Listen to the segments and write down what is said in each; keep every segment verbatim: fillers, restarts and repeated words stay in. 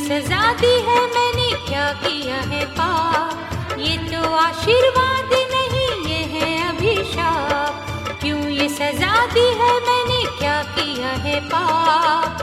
सजा दी है मैंने, क्या किया है पाप। ये तो आशीर्वाद नहीं, ये है अभिशाप। क्यों ये सजा दी है मैंने, क्या किया है पाप।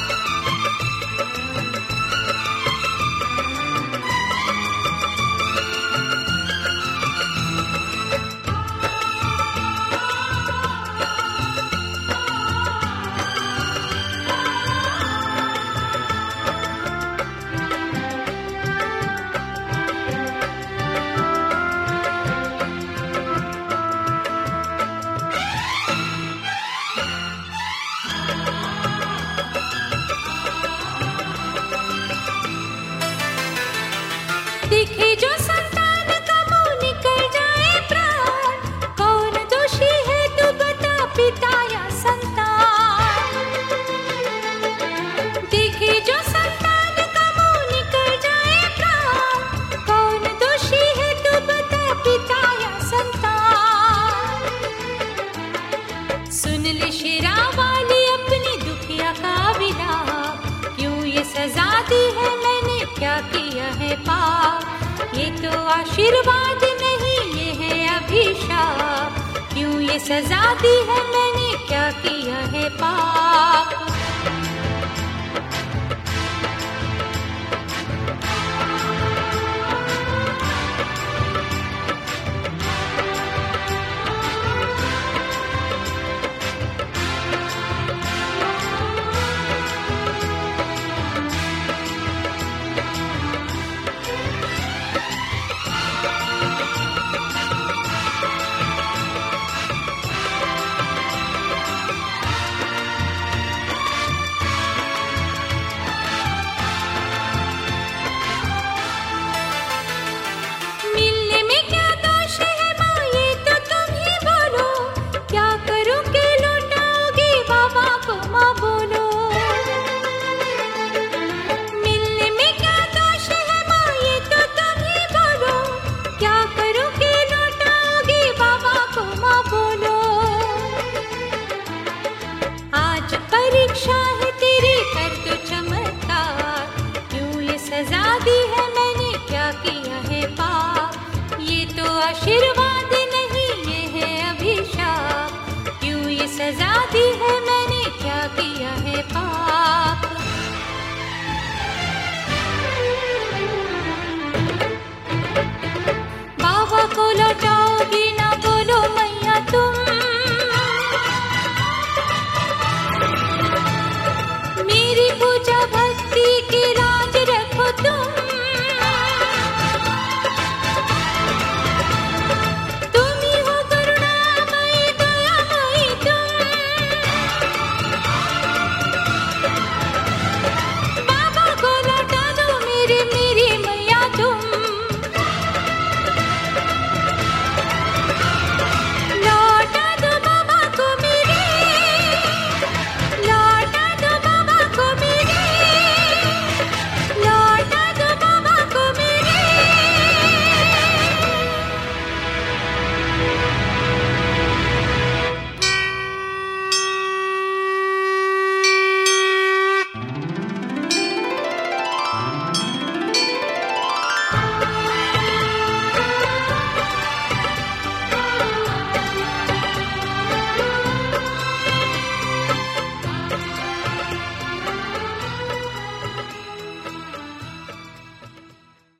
दिखे जो संतान का मुंह निकल जाए प्राण, कौन दोषी है तू बता, पिता या संतान। दिखे जो संतान का मुंह निकल जाए प्राण, कौन दोषी है तू बता, पिता या संतान। सुन ले शेरा वाली अपनी दुखिया का विलाप, क्यों ये सजा दी है मैंने, क्या किया है पाप। ये तो आशीर्वाद नहीं, ये है अभिशाप। क्यों ये सजा दी है मैंने, क्या किया है पाप।